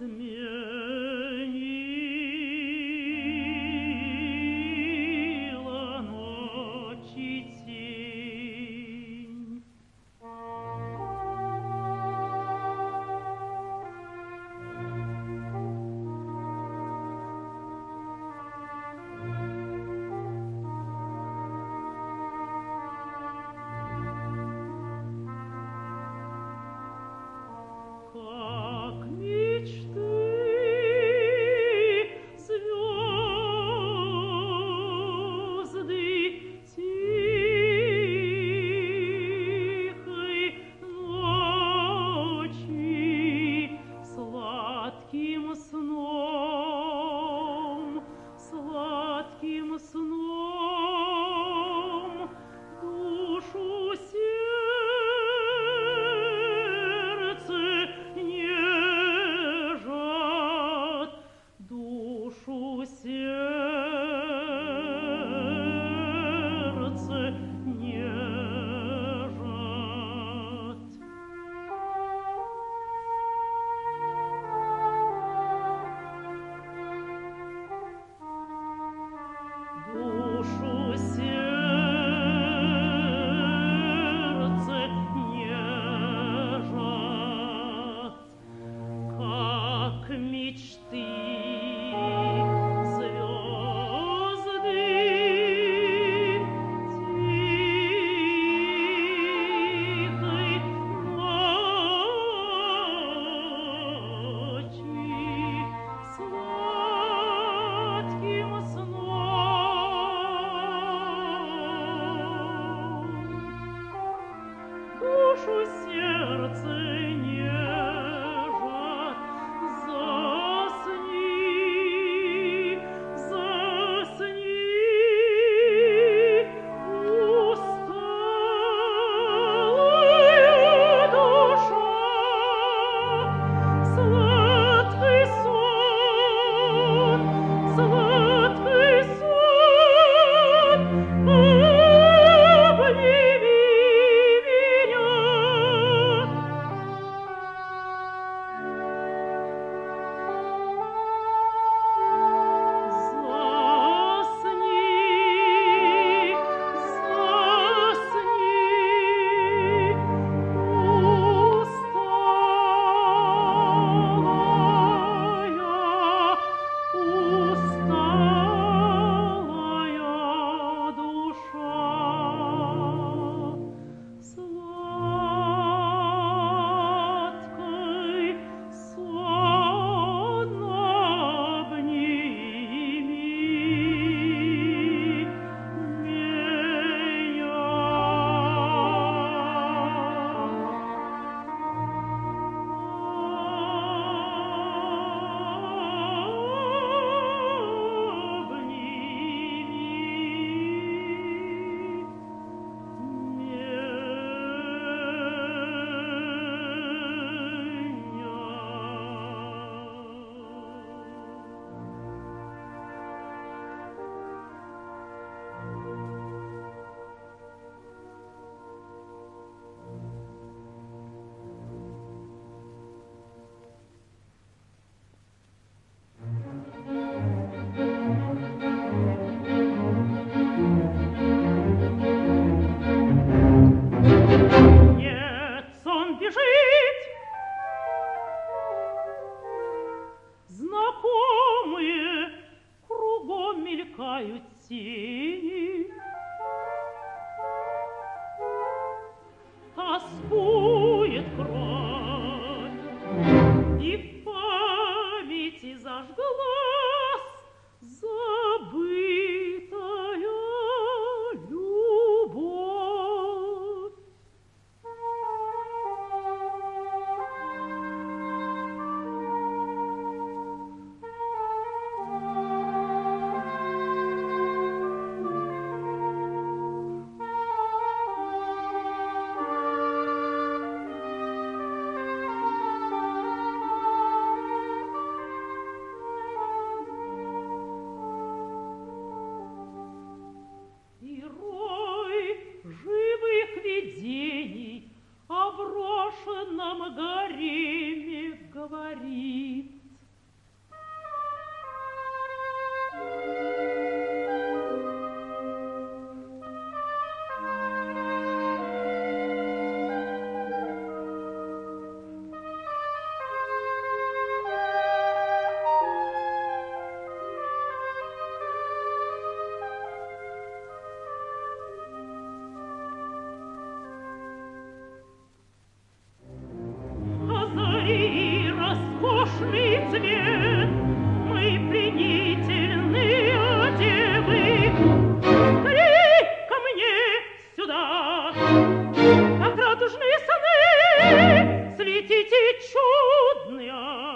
сменила ночи тень. Как мечты звезды тихой ночи сладким сном душу сердце нежат, душу сердце нежат. Душу сердце нежат, как мечты звезды тихой ночи сладким сном душу сердце нежат. Засни, засни, усталая душа, сладкий сон, сладкий сон, обними меня. Засни, засни, усталая душа, сладкий сон обними Нет, сон бежит, знакомые кругом мелькают тени, тоскует кровь, и в памяти зажглась забытая любовь. говорит. радужный цвет, мои пленительные девы. Скорей ко мне сюда, как радужные сны, светите чудные